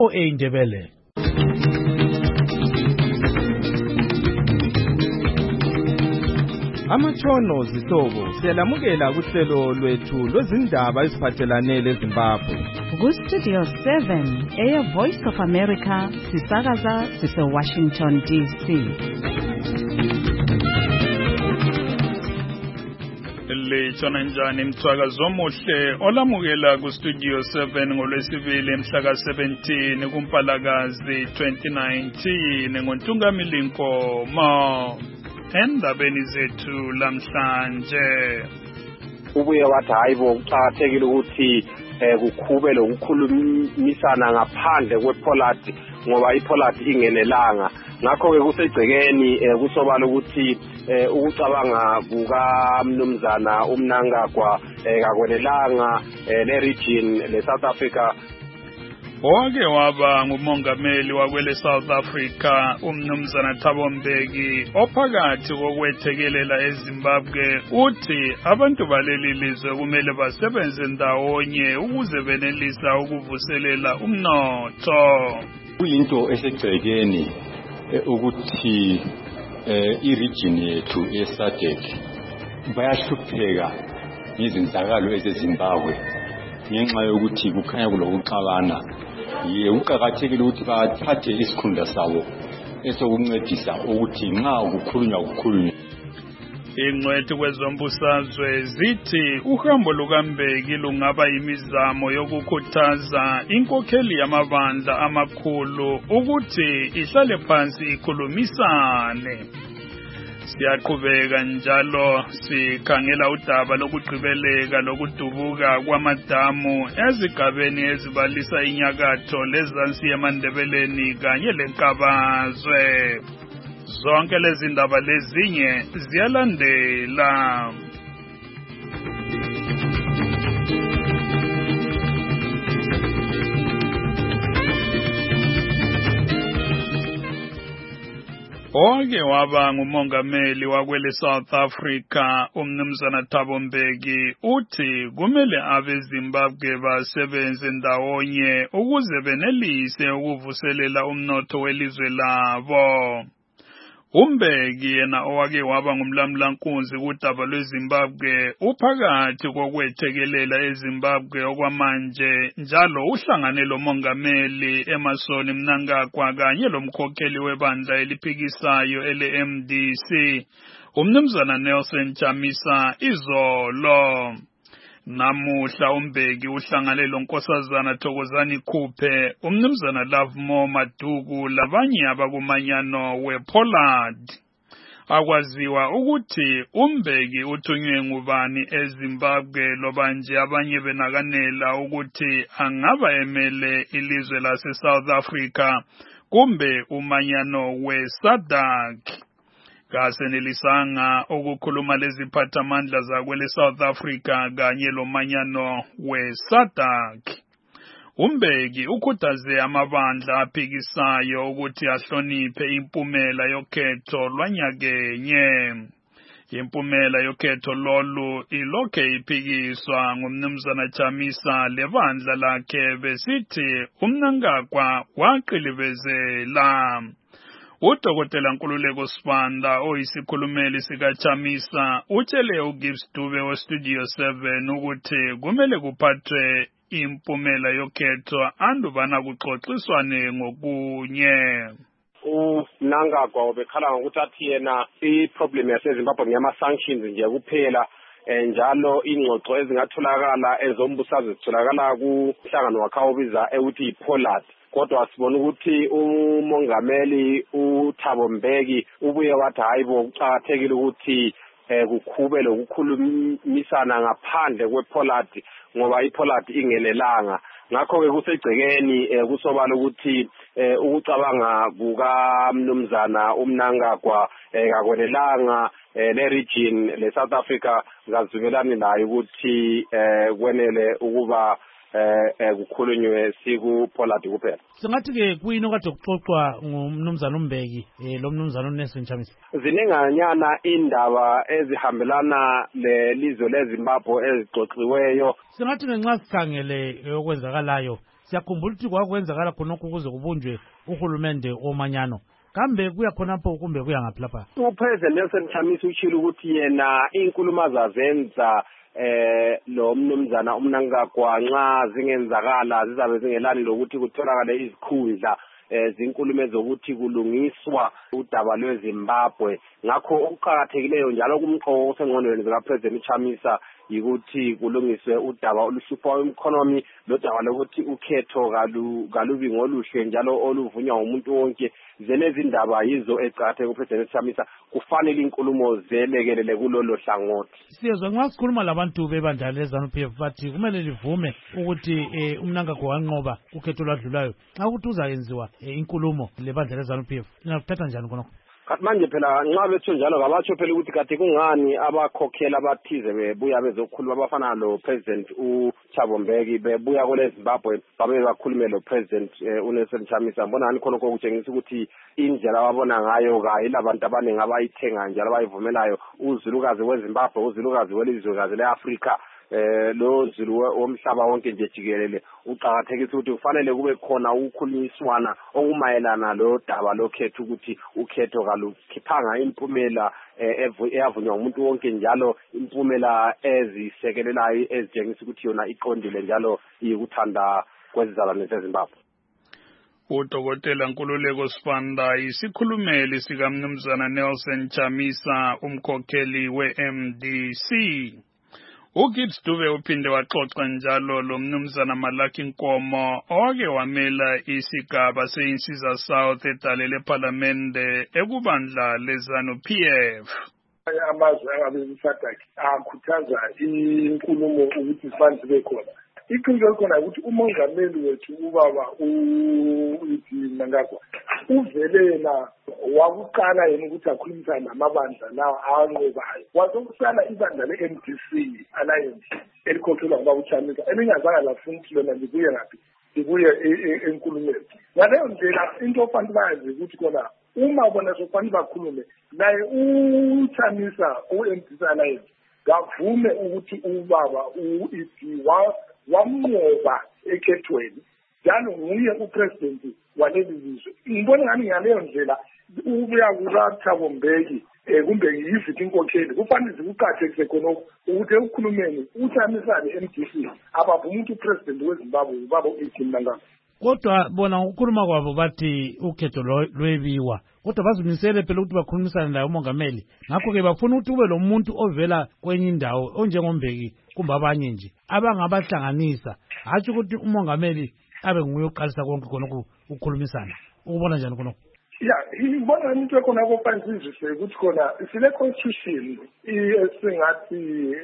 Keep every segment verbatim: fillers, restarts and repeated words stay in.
O A Indebele. Amatshono zihlobo siyalamukela kuhlelo lwethu lwezindaba eziphathelane leZimbabwe. Ku Studio seven, Air Voice of America, sisakaza sise Washington D C. Lechona njani mthwakazo omuhle olamukela ku Studio seven ngolwesibili mhla ka seventeen kuMpalakazi twenty nineteen ngoNtungamili Nkomo. Endabeni zethu lamhlanje ubuye wathi hayibo kuqhakathekile ukuthi kukhube lokukhulumisana ngaphandle kwePollard ngoba iPollard ingenelanga ngakho ke kusegcekeni kusobala ukuthi ukucabanga kukaMnumzana uMnangagwa kakwenelanga le region le South Africa. Owake waba ngumongameli wakwele South Africa uMnumzana Thabo Mbeki ophakathi kokwethekelela eZimbabwe uthi abantu baleli lizwe kumele basebenze ndawonye ukuze benelisa ukuvuselela umnotho. Kuyinto esegcekeni ukuthi i-region yethu eSADC bayahlupheka izindakalo ezeZimbabwe ngenxa yokuthi kukhanya kulokuxabana. Ye uqhakathekile ukuthi bathathe isikhundla sabo esokuncedisa ukuthi nxa ukukhulunywa kukhulunywe. Ingcwethi kwezombusazwe zithi uhambo lukaMbeki lungaba imizamo yokukhuthaza inkokheli yamabandla amakhulu ukuthi ihlale phansi ikhulumisane. Siyaqhubeka njalo sikhangela udaba lokugqibeleka lokudubuka kwamadamu ezigabeni ezibalisa inyakatho lezansi yemandebeleni kanye lenkabazwe. Zonke lezi ndaba lezinye ziyalandela. Owake waba ngumongameli wakwele South Africa uMnumzana Thabo Mbeki uthi kumele abeZimbabwe basebenze ndawonye ukuze benelise ukuvuselela umnotho welizwe labo. uMbeki yena owake waba ngumlamlankunzi kudaba lweZimbabwe uphakathi kokwethekelela eZimbabwe okwamanje njalo uhlangane lomongameli Emmerson Mnangagwa kanye lomkhokheli webandla eliphikisayo ele M D C uMnumzana Nelson Chamisa izolo. Namuhla uMbeki uhlangane loNkosazana Thokozani Khuphe, uMnumzana Lovemore Maduku labanye abakumanyano wePollard. Akwaziwa ukuthi uMbeki uthunywe ngubani eZimbabwe loba nje abanye benakanela ukuthi angaba emele ilizwe lase South Africa kumbe umanyano weSADC. Kasenelisanga ukukhuluma leziphathamandla zakwele South Africa kanye lomanyano weSADC. uMbeki ukhuthaze amabandla aphikisayo ukuthi ahloniphe impumela yokhetho lwanyakenye. Impumela yokhetho lolu ilokhe iphikiswa ngumnumzana Chamisa lebandla lakhe besithi uMnangagwa waqilibezela. Udokotela Nkululeko Sibanda oyisikhulumeli sika Chamisa utshele uGibbs Dube we Studio seven ukuthi kumele kuphathwe impumela yokhetho andubana kuxoxiswane ngokunye. uMnangagwa ubekhala ngokuthi athi yena iproblem yaseZimbabwe ngiyama sanctions nje kuphela njalo ingxoxo ezingatholakala ezombusazwe zitholakala kuhlangano wakhe obiza ukuthi iPollard. Kodwa sibona ukuthi umongameli uThabo Mbeki ubuye wathi hayibo kuqhakathekile ukuthi kukhube lokukhulumisana ngaphandle kwePollard ngoba iPollard ingenelanga ngakho ke kusegcekeni kusobala ukuthi ukucabanga kukaMnumzana uMnangagwa kakwenelanga le region le South Africa ngazivelani nayo ukuthi kwenele ukuba eh kukhulunywe siku Pollard kuphela. Singathi ke kuyini okade kuxoxwa ngumnumzana uMbeki lo mnumzana uNelson Chamisa? Zinenganyana indaba ezihambelana lelizwe leZimbabwe ezixoxiweyo. Singathi ngenxa sikhangele okwenzakalayo siyakhumbula ukuthi kwakwenzakala khonokho ukuze kubunjwe uhulumende omanyano kambe kuya khonapho kumbe kuya ngaphi lapha uPresident Nelson Chamisa utshilo ukuthi yena inkulumo azazenza eh lo mnumzana umnankagwa nxa zingenzakala zizabe zingelani lokuthi kutholakale izikhundla zinkulumo ezokuthi kulungiswa udaba lweZimbabwe ngakho okuqhakathekileyo njalo kumqoko osengqondweni zika President Chamisa yikuthi kulungiswe udaba oluhlupha economy lo daba lokuthi ukhetho kalu kalubi ngoluhle njalo oluvunywa umuntu wonke zelezi indaba yizo eqhathe ku President Chamisa kufanele inkulumo zelekelele kulolo hlangothi siyezwa nxa sikhuluma labantu bebandla leZANU-P F bathi kumele livume ukuthi umnankagwa wanqoba ukhetho lwadlulayo xa ukuthi uzayenziwa inkulumo lebandla leZANU-P F ngakuthatha njani khonokho kanti manje phela nxa bethu njalo ngabatsho phela ukuthi kade kungani abakhokhela abathize bebuya bezokhuluma abafana lo President uThabo Mbeki bebuya kule Zimbabwe babe bakhulume lo President uNelson Chamisa mbonani khonokho ukutshengisa ukuthi indlela ababona ngayo kayi labantu abaningi abayithenga njalo abayivumelayo uzulukazi weZimbabwe uzulukazi welizwekazi leAfrika eh lo zulu womhlaba wonke nje jikelele uqhakathekisa ukuthi kufanele kube khona ukukhulumiswana okumayelana lo daba lokhetho ukuthi ukhetho kalukhiphanga impumela eyavunywa umuntu wonke njalo impumela ezisekelelayo ezitshengisa ukuthi yona iqondile njalo iyikuthanda kwezizalwane zeZimbabwe uDokotela Nkululeko Sibanda isikhulumeli sikaMnumzana Nelson Chamisa umkhokheli we-M D C uGibbs Dube uphinde waxoxa njalo lo mnumzana Malaki Nkomo oke wamela isigaba seinsiza South edalele parliamente ekubandla leZANU-P F amazwe angabezisadaki akhuthaza inkulumo ukuthi ifanele bekhona iqiniso likhona ukuthi umongameli wethu ubaba uthi Mnangagwa uvelela wakuqala yena ukuthi akhulumisane namabandla lawa anqobayo wazokusala ibandla le-M D C alliance elikhokhelwa ngubaba uChamisa elingazange lafuna ukuthi lona libuye ngaphi libuye enkulumeni ngaleyo ndlela into ofanele bayazi ukuthi khona uma bona sofanele bakhulume naye uChamisa u-M D C alliance kavume ukuthi ubaba u-E D wamnqoba ekhethweni njalo nguye upresident waleli lizwe ngibona ngani ngaleyo ndlela ubuya kuThabo Mbeki kumbe yiziphi inkokheli kufanele zikuqhathekise khonokho ukuthi ekukhulumeni uChamisa ne-M D C abavuma ukuthi upresident weZimbabwe ubaba u-Edwin Mnangagwa kodwa bona ukukhuluma kwabo bathi ukhetho lwebiwa kodwa bazimisele phela ukuthi bakhulumisane naye umongameli ngakho-ke bafuna ukuthi ube lo muntu ovela kwenye indawo onjengoMbeki kumbe abanye nje abangabahlanganisa hatshi ukuthi umongameli abe nguye uqalisa konke khonokho ukukhulumisana ukubona njani khonokho ya ngibona into ekhona kofanele ukuthi khona sile constitution esingathi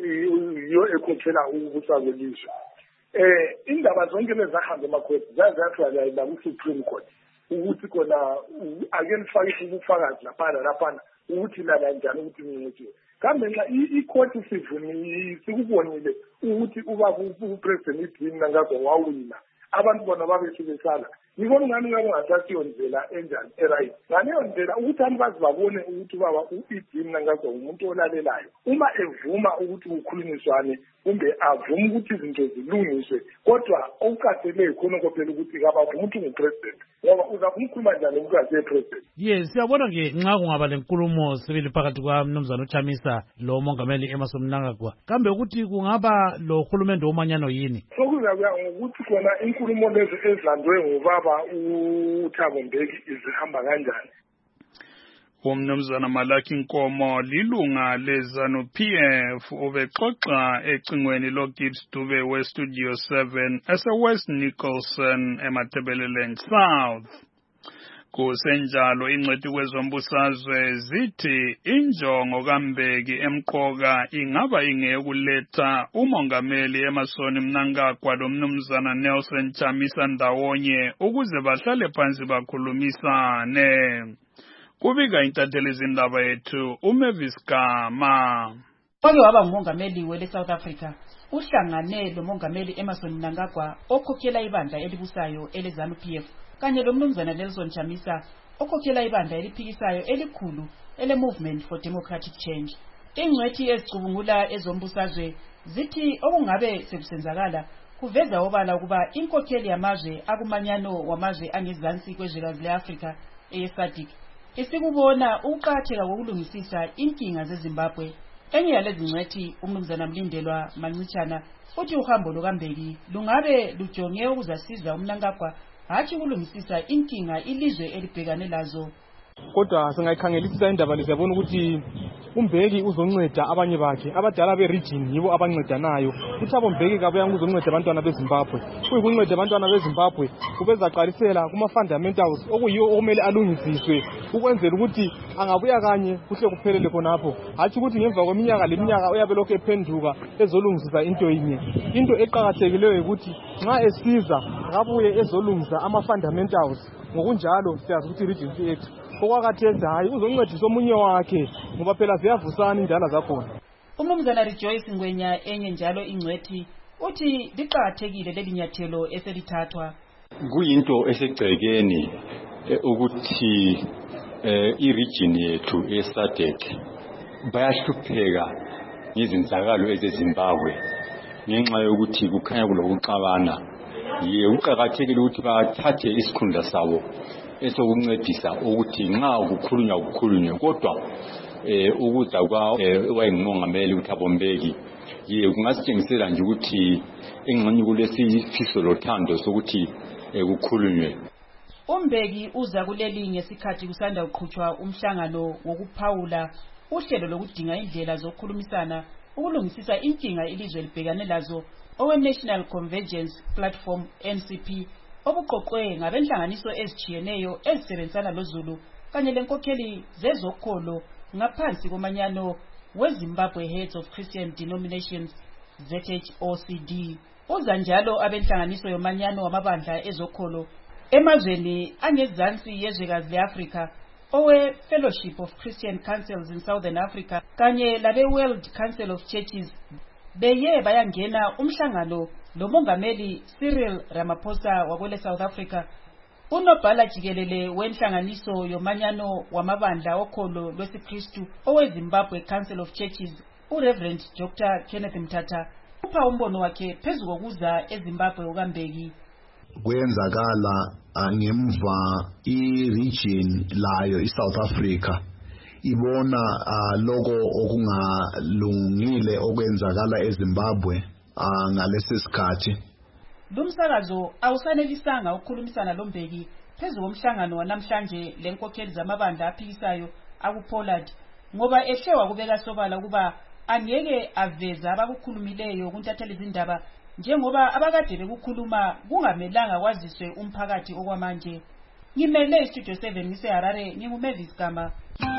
iyo ekhokhela ukubusa kwelizwe eh indaba zonke lezahamba emakhoti zazathiwa la ku-Supreme Court ukuthi khona ake lifakise ubufakazi laphana laphana ukuthi lala njani ukuthi ngincithiwe kambe nxa ikhoti sivumile sikubonile ukuthi ubaba upresident Edwin Mnangagwa wawina abantu bona babesibesala ngibona ngani ngabe ngasasiyo ndlela enjani eright ngaleyo ndlela ukuthi abantu bazi babone ukuthi ubaba u-Edwin Mnangagwa umuntu olalelayo uma evuma ukuthi kukhulunyiswane kumbe avuma ukuthi izinto zilungiswe kodwa okuqatheleyo khonokho phela ukuthi kabavuma ukuthi ngupresident ngoba uzavuma ukukhuluma njani umkazi wepresident yes siyabona ke nxa kungaba lenkulumo sibili phakathi kwaMnumzana uChamisa lo mongameli Emmerson Mnangagwa kambe ukuthi kungaba lo hulumende womanyano yini sokuzakuya ngokuthi khona inkulumo lezi ezilandwe ngubaba uThabo Mbeki izihamba kanjani umnumzana Malaki Nkomo lilunga leZANU-P F ubexoxa ecingweni loGibbs Dube weStudio seven ese-West Nicholson eMatabeleland South kusenjalo ingcwethi kwezombusazwe zithi injongo kaMbeki emqoka ingaba ingekuletha umongameli Emmerson Mnangagwa lomnumzana Nelson Chamisa ndawonye ukuze bahlale phansi bakhulumisane kubika intatheli izindaba yethu uMavis Gama Oke waba ngumongameli wele South Africa uhlangane lomongameli Emmerson Mnangagwa okhokhela ibandla elibusayo eleZANU-P F kanye lomnumzana Nelson Chamisa okhokhela ibandla eliphikisayo elikhulu ele Movement for Democratic Change. Ingcwethi ezicubungula ezombusazwe zithi okungabe sekusenzakala kuveza obala ukuba inkokheli yamazwe akumanyano wamazwe angezansi kwezwekazi le-Afrika eye-SADC isikubona ukuqakatheka kokulungisisa inkinga zeZimbabwe. Enye yalezi ngcwethi umnumzana Mlindelwa Mancitshana uthi uhambo lukaMbeki lungabe lujonge ukuzasiza uMnangagwa hatshi ukulungisisa inkinga ilizwe elibhekane lazo. Kodwa singayikhangelisisa indaba leziyabona ukuthi uMbeki uzonceda abanye bakhe abadala be-region yibo abancedanayo. UThabo Mbeki kabuyanga uzonceda abantwana beZimbabwe. Kuyikunceda abantwana beZimbabwe ubezaqalisela kuma-fundamentals okuyiwo okumele alungisiswe ukwenzela ukuthi angabuya kanye kuhle kuphelele khonapho. Hatshi ukuthi ngemva kweminyaka leminyaka uyabe lokhu ephenduka ezolungisisa into yinye. Into eqakathekileyo ukuthi nxa esiza akabuye ezolungisa ama-fundamentals. Ngokunjalo siyazi ukuthi i-Regency Act okwakathesi hayi uzoncedisa omunye wakhe ngoba phela ziyavusana indala zakhona. Umnumzana Rejoice Ngwenya enye njalo ingcwethi uthi liqakathekile leli nyathelo eselithathwa. Kuyinto esegcekeni ukuthi i-region yethu e-SADC bayahlupheka ngezenzakalo ezeZimbabwe ngenxa yokuthi kukhanya kulokuxabana. Ye uqakathekile ukuthi bathathe isikhundla sabo esokuncedisa ukuthi nxa ukukhulunywa ukukhulunywe kodwa eh ukuza kwa wayengumongameli uThabo Mbeki ye kungasitshengisela nje ukuthi engxenye kulesifiso lothando sokuthi ukukhulunywe. uMbeki uza kuleli ngesikhathi kusanda uqhutshwa umhlangano wokuphawula uhlelo lokudinga indlela zokukhulumisana ukulungisisa inkinga ilizwe libhekane lazo owe-National Convergence Platform N C P obuqoqwe ngabenhlanganiso ezitshiyeneyo ezisebenzisana loZulu kanye lenkokheli zezokholo ngaphansi komanyano weZimbabwe Heads of Christian Denominations Z H O C D. Uza njalo abenhlanganiso yomanyano wamabandla ezokholo emazweni angezansi yezwekazi le-Afrika owe-Fellowship of Christian Councils in Southern Africa kanye labe-World Council of Churches beye bayangena umhlangano lomongameli Cyril Ramaphosa wakwele South Africa. Unobhala jikelele wenhlanganiso yomanyano wamabandla okholo lwesiKristu owe-Zimbabwe Council of Churches uReverend Doctor Kenneth Mthatha upha umbono wakhe phezu kokuza eZimbabwe ukaMbeki. Kwenzakala ngemva i-region layo iSouth Africa ibona uh, logo okungalungile okwenzakala eZimbabwe uh, ngalesi sikhathi. Lumsakazo awusanelisanga ukukhulumisana loMbeki phezu komhlangano wanamhlanje lenkokheli zamabandla aphikisayo akuPollard ngoba ehlewa kubeka sobala kuba angeke aveza abakukhulumileyo kuntatheli izindaba njengoba abakade bekukhuluma kungamelanga kwaziswe umphakathi okwamanje. Ngimele iStudio seven ngiseHarare nginguMavis Gama.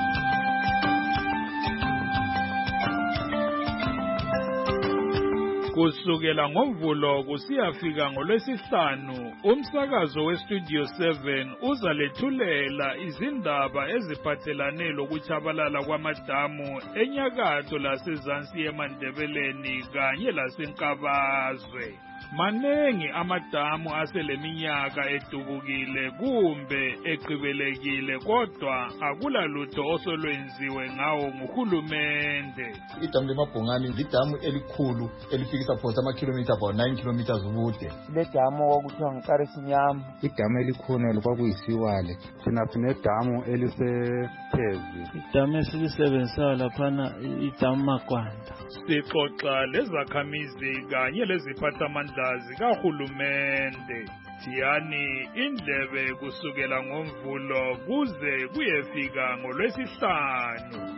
Kusukela ngoMvulo kusiyafika ngoLwesihlanu umsakazo weStudio seven uzalethulela izindaba eziphathelane lokuchabalala kwamadamu enyakatho lasezansi eMandebeleni kanye laseNkabazwe. Manengi amadamu aseleminyaka edubukile kumbe eqhibelekile kodwa akula lutho osolwenziwe ngawo nguhulumende. Idamu leMabhongani lidamu elikhulu elifikisa phose amakhilomitha about nine kilometers ubude. Le damu okuthiwa nguKarisinyama, idamu elikhona lokwakuyisiwale. Thina sinedamu elisePhezi, idamu esilisebenzisayo laphana idamu Makwanda. Sixoxa lezakhamizi kanye leziphathamandla zikahulumende. Thiyani indlebe kusukela ngoMvulo kuze kuyefika ngoLwesihlanu.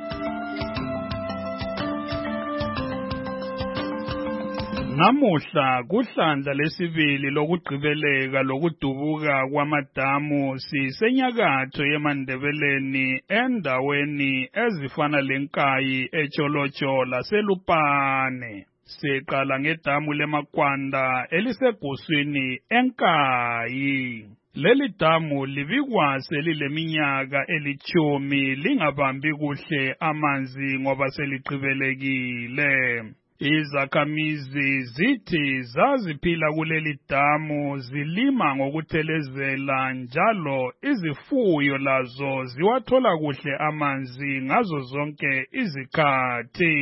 Namuhla kuhlandla lesibili lokugqibeleka lokudubuka kwamadamu sisenyakatho yeMandebeleni endaweni ezifana lenkayi eTsholotsho laseLupane. Siqala ngedamu leMakwanda eliseguswini enkayi. Leli damu libikwa selileminyaka elithumi lingabambi kuhle amanzi ngoba seliqhibelekile. Izakhamizi zithi zaziphila kuleli damu zilima ngokuthelezela njalo izifuyo lazo ziwathola kuhle amanzi ngazo zonke izikhathi.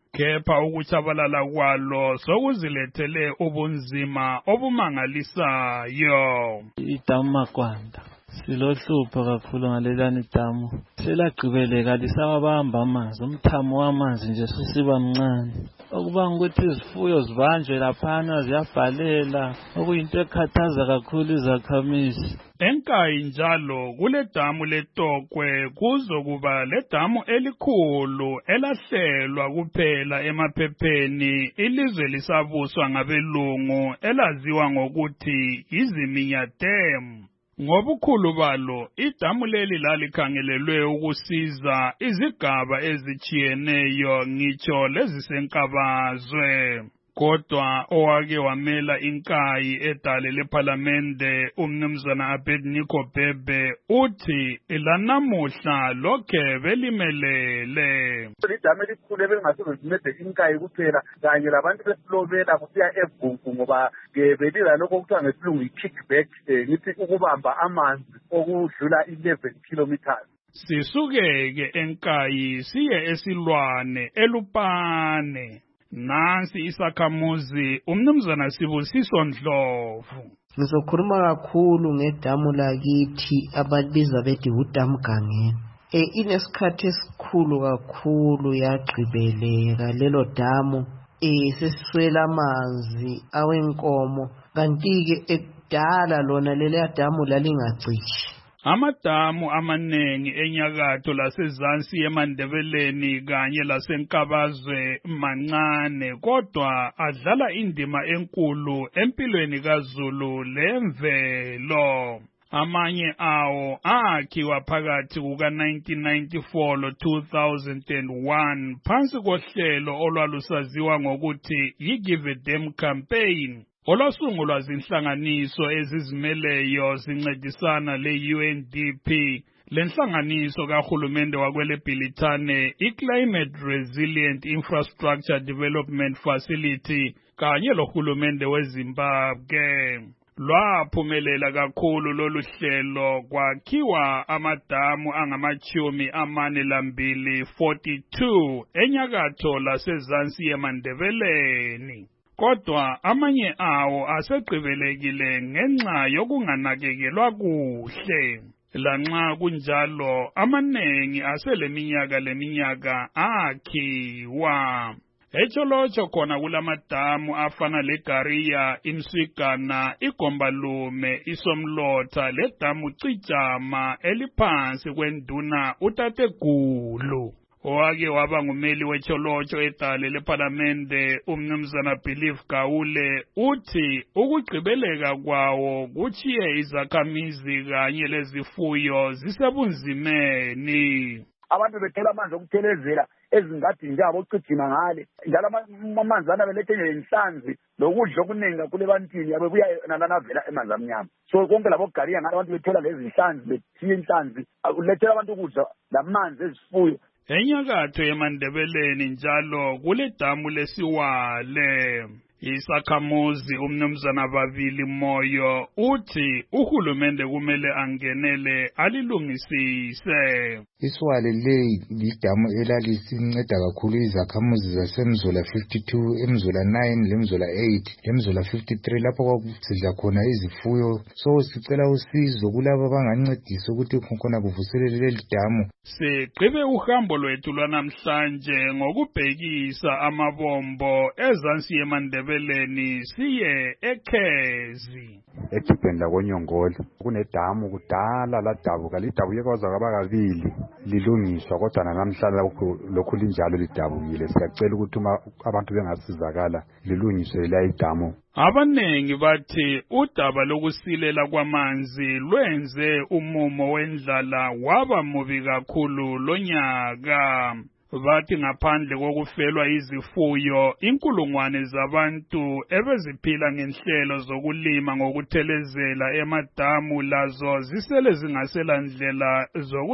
kepha ukuchabalala kwalo sokuzilethele ubunzima obumangalisayo. Idamu Makwanda silohlupho kakhulu ngalelani damu, selagqibeleka lisawabamba amanzi, umthamo wamanzi nje susiba mncane, okubanga ukuthi izifuyo zibanjwe laphana ziyabhalela, okuyinto ekhathaza kakhulu izakhamizi. Enkayi njalo kule damu leTokwe kuzokuba le damu elikhulu elahlelwa kuphela emaphepheni ilizwe lisabuswa ngabelungu elaziwa ngokuthi iziminya Dam. Ngobukhulu balo idamu leli lalikhangelelwe ukusiza izigaba ezichiyeneyo ngitsho lezisenkabazwe. Kodwa owake wamela inkayi edale lePhalamende umnumzana Abednego Bhebhe uthi lanamuhla lokhe belimelele. Idamu elikhulu ebelingasoze inkayi kuphela kanye labantu besilobela kusiya eVungu ngoba belila lokho kuthiwa ngesilungu i-kickback, ngithi ukubamba amanzi okudlula eleven kilometers. Sisuke-ke enkayi siye esilwane eLupane. Nansi isakhamuzi umnumzana Sibusiso Ndlovu. Ngizokhuluma kakhulu ngedamu lakithi abalibiza bethi uDamu Gangeni. E inesikhathi esikhulu kakhulu yagqibeleka lelo damu, eh sesiswela amanzi awenkomo, kanti-ke ekudala lona leli damu lalingacishi. Amadamu amanengi enyakatho lasezansi eMandebeleni kanye lasenkabazwe mancane, kodwa adlala indima enkulu empilweni kaZulu lemvelo. Amanye awo akhiwa phakathi kuka nineteen ninety-four lo two thousand one phansi kohlelo olwalusaziwa ngokuthi yi-Give a Dam campaign, olwasungulwa zinhlanganiso ezizimeleyo zincedisana le-U N D P, lenhlanganiso kahulumende wakwele Bhilithane, i-Climate Resilient Infrastructure Development Facility kanye lohulumende weZimbabwe. Lwaphumelela kakhulu lolu hlelo, kwakhiwa amadamu angamachumi amane lambili forty-two enyakatho lasezansi eMandebeleni. Kodwa amanye awo asegqibelekile ngenxa yokunganakekelwa kuhle. Lanxa kunjalo amanengi aseleminyaka leminyaka akhiwa. Echolocho khona kulamadamu afana leGariya, iMswigana, iGombalume, iSomlotha, ledamu Cijama eliphansi kwenduna uTategulu. Owake waba ngumeli wecholocho edale lePhalamende umnumzana Believe Gawule uthi ukugqibeleka kwawo kuchiye izakhamizi kanye lezifuyo zisebunzimeni. Abantu bethola amanzi okuthelezela ezingadini njalo ocigina ngale, njalo amanzi ana belethe inhlanzi lokudla okuningi kakhulu ebantwini abebuya nanavela emanzi amnyama. So konke labo Gariya ngale abantu bethola lezi inhlanzi, bethiye inhlanzi ulethela abantu ukudla lamanzi ezifuyo. Enyakatho eMandebeleni njalo kule damu leSiwale. Isakhamuzi umnumzana Babili Moyo uthi uhulumende kumele angenele alilungisise. Isiwale le lidamu elalisinceda kakhulu izakhamuzi zaseMzola fifty-two, eMzola nine, leMzola eight, leMzola fifty-three lapho kwakusidla khona izifuyo. So sicela usizo kulabo abangancedisa ukuthi khona kuvuselele leli damu. Sigqibe uhambo lwethu lwanamhlanje ngokubhekisa amabombo ezansi eMandebeleni siye eKhezi. Edibheni lakonyongola kunedamu kudala ladabuka, lidabuke kwaza kwaba kabili lilungiswa, kodwa namhlanje lokhu linjalo lidabukile. Siyacela ukuthi abantu bengasizakala lilungiswe la idamu. Abanengi bathi udaba lokusilela kwamanzi lwenze umumo wendlala waba mubi kakhulu lonyaka. Bathi ngaphandle kokufelwa izifuyo, inkulungwane zabantu ebeziphila ngenhlelo zokulima ngokuthelezela emadamu lazo zisele zingasela ndlela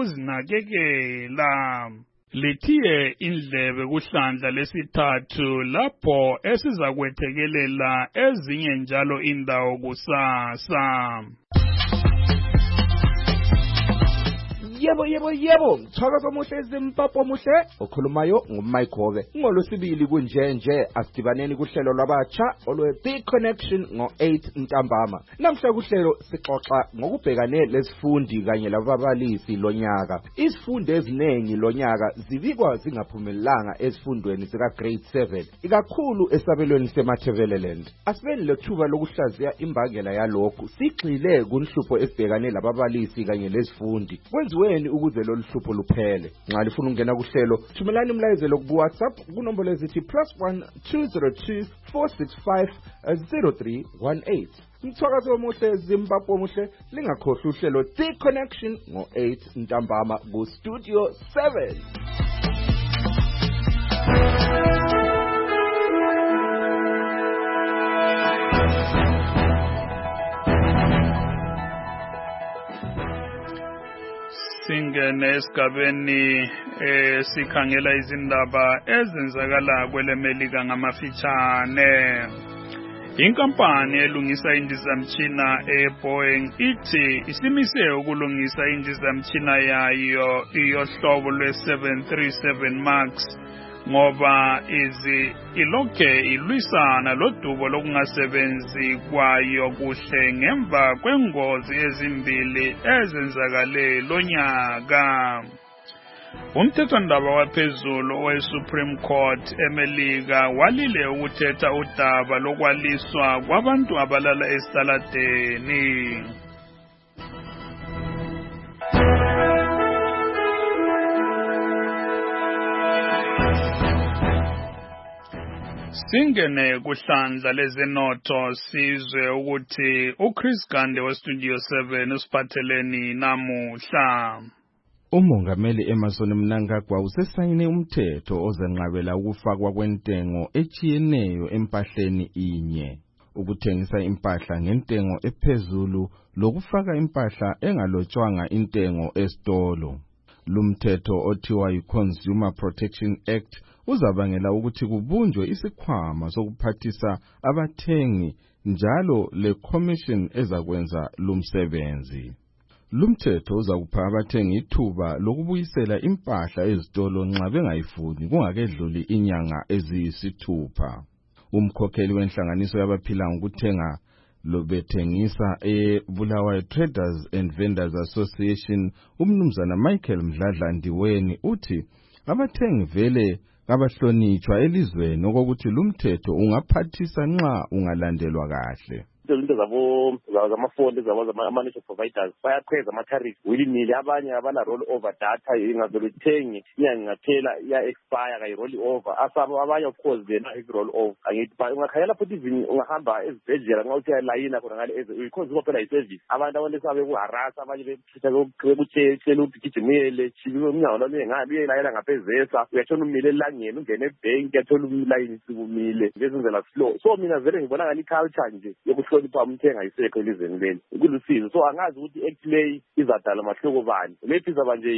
zokuzinakekela. Lithiye indlebe kuhlandla lesithathu lapho esizakwethekelela ezinye njalo indawo kusasa. Ye yebo yebo yebo mthakazo omuhle eZimbabwe omuhle okhulumayo nguMike Gove ngolosibili kunjenje asidibaneni kuhlelo lwabatsha olwe The Connection ngo eight ntambama namhla kuhlelo sixoxa ngokubhekane lesifundi kanye lababalisi lonyaka isifundo eziningi lonyaka zibikwa zingaphumelelanga esifundweni sika grade seven ikakhulu esabelweni seMathebeleland asibeni lethuba lokuhlaziya imbangela yalokho sigxile kunhlupho esibhekane lababalisi kanye lesifundi kwenziweni ukuze lo luhlupho luphele nxa lifuna ukungena kuhlelo thumelani umlayezelo ku WhatsApp kunombolo ezithi plus one two zero two four six five zero three one eight Mthakazo omuhle Zimbabwe omuhle lingakhohlwa uhlelo The Connection ngo eight ntambama ku studio seven Singene esigabeni esikhangela izindaba ezenzakala kwelemelika ngamafitshane. Inkampani elungisa indizamtshina eBoeing ithi isimise ukulungisa indizamtshina yayo iyohlobo lwe seven thirty-seven Max ngoba izi ilokhe ilwisana lodubo lokungasebenzi kwayo kuhle ngemva kwengozi ezimbili ezenzakale lonyaka. Umthethwandaba waphezulu we-Supreme Court eMelika walile ukuthetha udaba lokwaliswa kwabantu abalala esitaladeni. Singene kuhlandla lezenotho sizwe ukuthi uChris Gande weStudio seven usiphatheleni namuhla. Umongameli Emmerson Mnangagwa usesayine umthetho ozenqabela ukufakwa kwentengo echiyeneyo empahleni inye ukuthengisa impahla ngentengo ephezulu lokufaka impahla engalotshwanga intengo esitolo. Lumthetho othiwa yi-Consumer Protection Act uzabangela ukuthi kubunjwe isikhwama sokuphathisa abathengi njalo le commission ezakwenza lumsebenzi. Lumthetho uzakupha abathengi ithuba lokubuyisela impahla ezitolo nxa bengayifuni kungakedluli inyanga eziyisithupha. Umkhokheli wenhlanganiso yabaphila ngokuthenga lobethengisa eBulawayo Traders and Vendors Association umnumzana Michael Mdladla Ndiweni uthi abathengi vele abahlonitshwa elizweni okokuthi lumthetho ungaphathisa nxa ungalandelwa kahle. Izinto zabo zamafoni zabo zama-managed providers bayaqheza ama-tariff willy-nilly abanye abana roll over data ingavele uthengi inyanga ingaphela iya-expire kayi-roll over asabo abanye of course they're not roll over angithi ungakhayela futhi even ungahamba ezibhedlela nxa uthi yalayina khona ngale because phela yi-service abantu abanesabe kuharasa abanye bekutshela ukugijimele chibiwe umnyango lalo engabi uyelayela ngaphezesa uyathola umile elangeni ungene ebhenki uyathola umlayini sikumile ngezindlela slow so mina vele ngibona ngani culture nje yokuhlonipha umthenga ayisekho elizweni leli kulusizo so angazi ukuthi actually izadala mahluko bani maybe izaba nje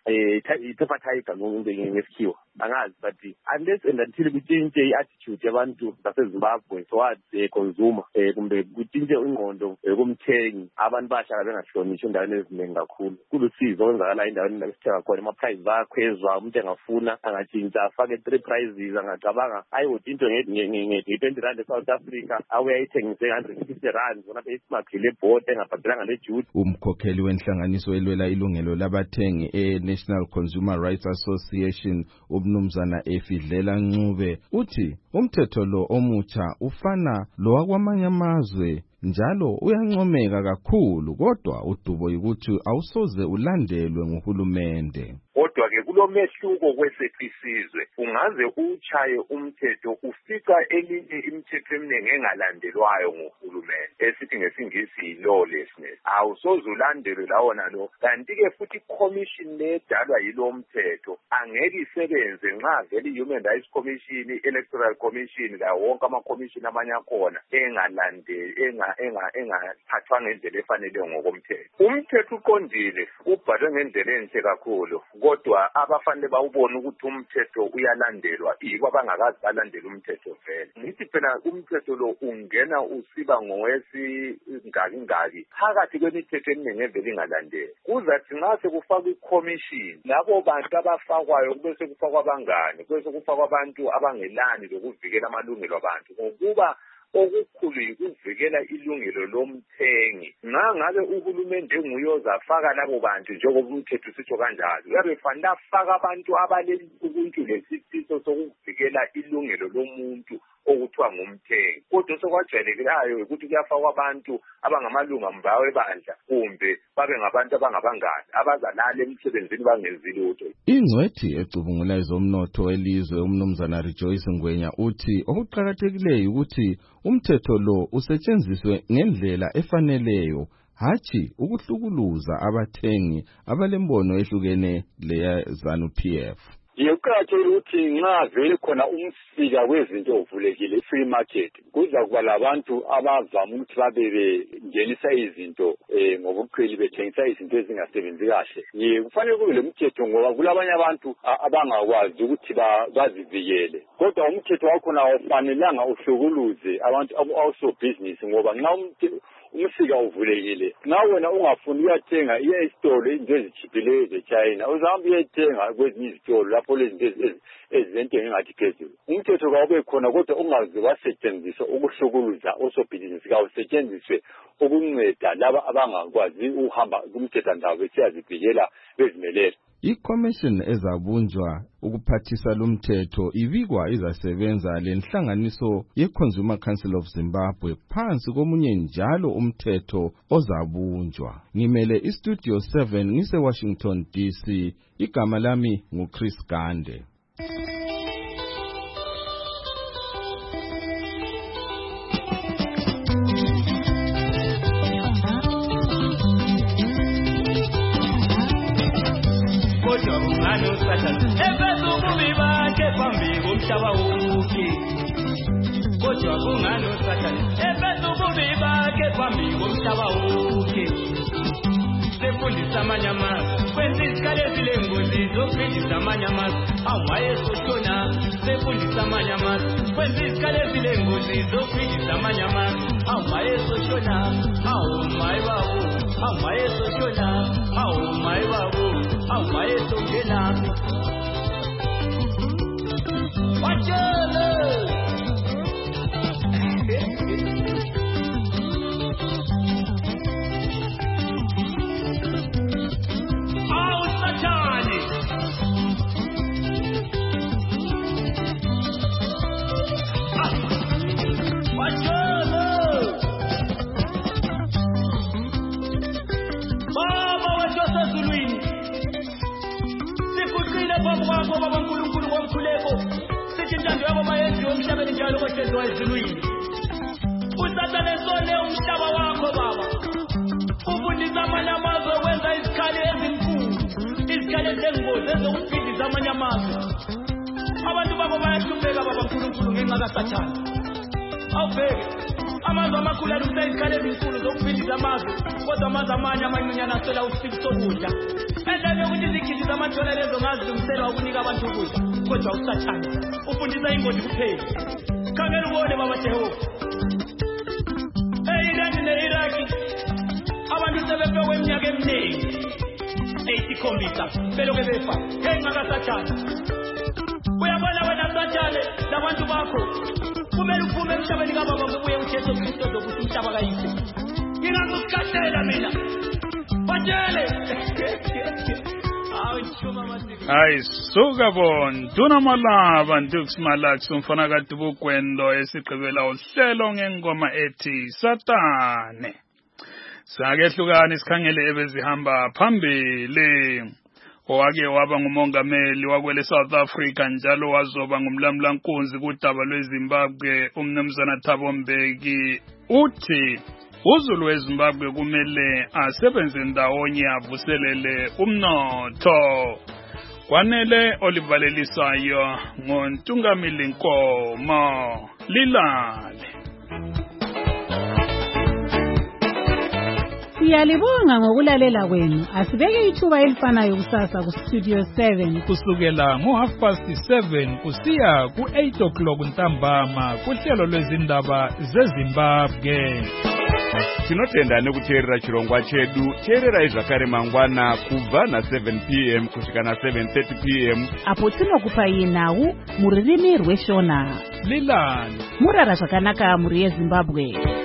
i-paper tiger ngesikhiwa angazi but unless and until kutshintshe i-attitude yabantu baseZimbabwe towards consumer kumbe kutshintshe ingqondo kumthengi abantu bahlala bengahlonishwa endaweni eziningi kakhulu kulusizo kwenzakala endaweni la sithenga khona ama-price bayakhwezwa umuntu engafuna angatshintsha afake three prices angacabanga ayiwuthi into nge-twenty rand eSouth Africa awuyayithengise one hundred fifty rand zona beyisimagile ebhodi engabhadalanga le-duty. Umkhokheli wenhlanganiso elwela ilungelo labathengi e-National Consumer Rights Association umnumzana Efidlela Ncube uthi umthetho lo omutsha ufana lo wakwamanye amazwe njalo uyancomeka kakhulu kodwa udubo ukuthi awusoze ulandelwe nguhulumende. Kodwa ke kulomehluko kwesethu isizwe ungaze uchaye umthetho ufica elinye imithetho eminingi engalandelwayo nguhulumende esithi ngesingisi lawlessness awusoze ulandelwe lawo nalo kanti ke futhi commission ledalwa yilo mthetho angeke isebenze nxa vele Human Rights Commission, Electoral Commission la wonke ama commission amanye akhona engalandeli enga enga engaphathwa ngendlela efanele ngokomthetho. Umthetho uqondile ubhalwe ngendlela enhle kakhulu kodwa kodwa abafanele bawubone ukuthi umthetho uyalandelwa yibo abangakazi balandela umthetho vele. Ngithi phela umthetho lo ungena usiba ngowesi ngaki ngaki phakathi kwemithetho eminingi evele ingalandeli. Kuzathi nxa sekufakwa i-commission labo bantu abafakwayo kube sekufakwa abangane, kube sekufakwa abantu abangelani lokuvikela amalungelo abantu, ngokuba okukhulu yikuvikela ilungelo lomthengi. Nxa ngabe uhulumende nguyoza afaka labo bantu njengoba umthetho usitsho kanjalo, uyabe fanele afaka abantu abaleluntu lesifiso sokuvikela ilungelo lomuntu okuthiwa ngumthengi. Kodwa sokwajwayelekelayo ukuthi kuyafakwa abantu abangamalunga mbayo ebandla kumbe babe ngabantu abangabangani abazalala emsebenzini bangenzi lutho. Ingcwethi ecubungula ezomnotho elizwe umnumzana Rejoice Ngwenya uthi okuqhakathekileyo ukuthi umthetho lo usetshenziswe ngendlela efaneleyo, hathi ukuhlukuluza abathengi abalembono ehlukene leya ZANU-P F. Yekuqakathekile ukuthi nxa vele khona umsika wezinto ovulekile free market kuza kuba labantu abavama ukuthi babe bengenisa izinto eh ngobuqhili bethengisa izinto ezingasebenzi kahle. Ye kufanele kube lemthetho ngoba kulabanye abantu abangakwazi ukuthi bazivikele. Kodwa umthetho wakhona ofanelanga uhlukuluze abantu also business ngoba nxa umusika uvulekile nawe wena ungafuni uyathenga iye isitolo izinto ezitshiphileyo zeChina uzahamba uyethenga kwezinye izitolo lapho lezinto ezentengo engathi phezulu. Umthetho kawube khona kodwa ungaze wasetshenziswa ukuhlukuluza osobhizinisi, kawusetshenziswe ukunceda laba abangakwazi ukuhamba kumthetho ndaba besiyazivikela bezimelele. I-Commission ezabunjwa ukuphathisa lumthetho ibikwa izasebenza lenhlanganiso ye-Consumer Council of Zimbabwe phansi komunye njalo umthetho ozabunjwa. Ngimele iStudio seven ngise Washington D C. Igama lami nguChris Gande. Kodwa kungani usathane ebese ububi bakhe phambi komhlaba wonke. Sefundisa amanyamazi kwenza izikale ezilengozi zokuphindisa amanyamazi awayesoshona. Sefundisa amanyamazi kwenza izikale ezilengozi zokuphindisa amanyamazi awayesoshona. Awu mayi babo awayesoshona. Awu mayi babo awayesongena. Wachele baba uNkulunkulu ngomkhuleko sithi intando yabo mayenziwe emhlabeni njalo kwesenziwa ezulwini. Usathane sone umhlaba wakho baba, ufundisa amanye amazwe ukwenza izikhali ezinkulu, izikhali ezengozi ezokuphindisa amanye amazwe. Abantu babo bayahlupheka baba uNkulunkulu ngenxa kaSathane. Awubheke amazwe amakhulu alungisa izikhali ezinkulu zokuphindisa amazwe, kodwa amazwe amanye amancinyane aswela usiku sokudla. Endaba yokuthi izikhithi zamadola lezo ngazilungiselwa ukunika abantu ukudla, kodwa uSathane ufundisa ingozi kuphela. Khangela ubone baba Jehova, e-Iran ne-Iraq abantu sebefekwe iminyaka eminingi eyisikhombisa beloke befa ngenxa kaSathane. Uyabona wena Sathane labantu bakho kumele uphume emhlabeni kababa ngokuye uJesu Kristu zokuthi umhlaba kayise. Ngingakusikhathela mina batshele. Hayi suka bon Duna Malava Ndux Malax umfana kaDubugwendo esigqibela uhlelo ngengoma ethi Sathane. Sakehlukana isikhangele ebezihamba phambili. Owake waba ngumongameli wakwele South Africa njalo wazoba ngumlamlankunzi kudaba lweZimbabwe umnumzana Thabo Mbeki uthi uZulu weZimbabwe kumele asebenze ndawonye avuselele umnotho. Kwanele olivalelisayo ngoNtungamili Nkomo Lilale. Siyalibonga ngokulalela kwenu. Asibeke ithuba elifanayo kusasa ku Studio seven kusukela ngo half past seven kusiya ku eight o'clock ntambama kuhlelo lwezindaba zeZimbabwe. Tinotenda nekuteerera chirongwa chedu. Teerera zvakare mangwana kubva na seven p m kusvika na seven thirty p m apo tinokupai nhau mururimi rweshona. Lilani murara zvakanaka muri yeZimbabwe.